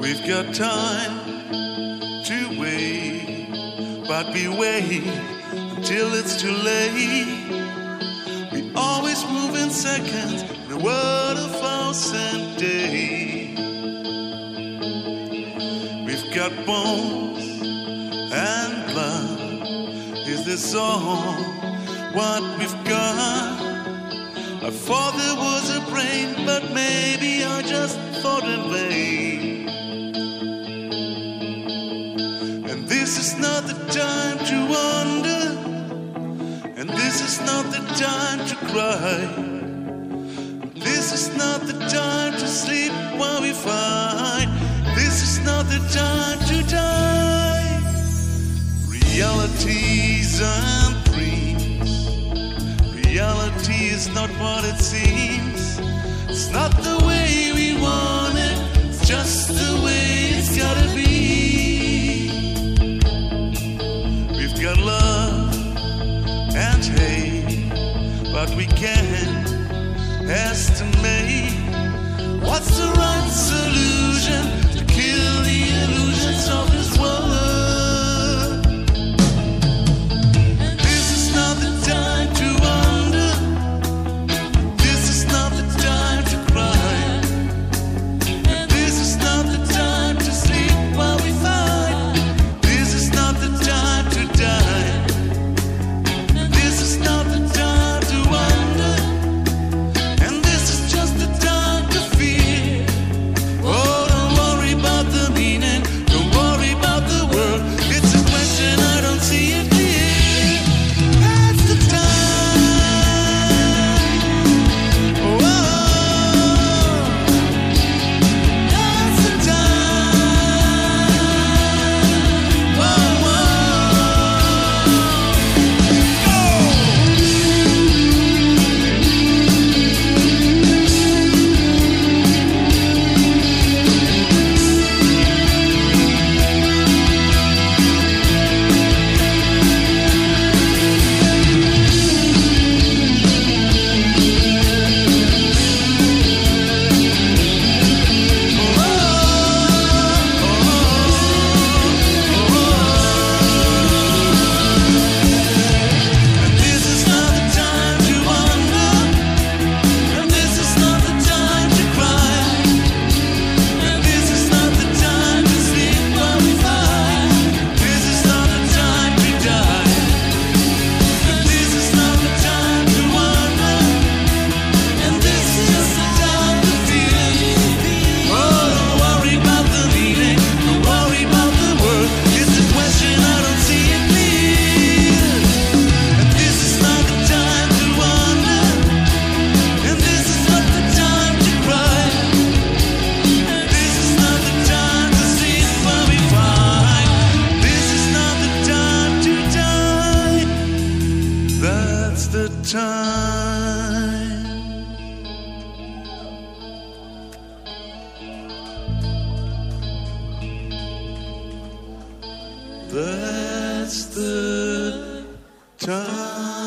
We've got time to wait, but we wait until it's too late. We always move in seconds in a world of hours and days. We've got bones and blood. Is this all what we've got? I thought there was a brain, but maybe I just thought in vain. And this is not the time to wonder, and this is not the time to cry. This is not the time to sleep while we fight. This is not the time to die. Realities and dreams. Reality is not what it seems. It's not the way we want it. It's just the way it's gotta be. We've got love and hate, but we can't estimate what's the right solution to kill the illusions of this world. This is not the time to wonder. This is not the time to cry. And this is not the time to sleep while we fight. This is not the time to die. This is not the time to wonder. And this is just the time to feel. Oh, don't worry about the meaning. Don't worry about the world. It's a question, I don't see it clear. That's the time. Oh, that's the time. Oh, this is not the time to wonder, and this is not the time to cry, and this is not the time to sleep while we fight. This is not the time to die, and this is not the time to wonder, and this is just the time to feel. Oh, don't worry about the meaning, don't worry about the word. It's a question, I don't see it clear. And this is not the time to wonder, and this is not the time to cry, and this is not the time to sleep while we fight. This is not the time to die. That's the time. That's the time.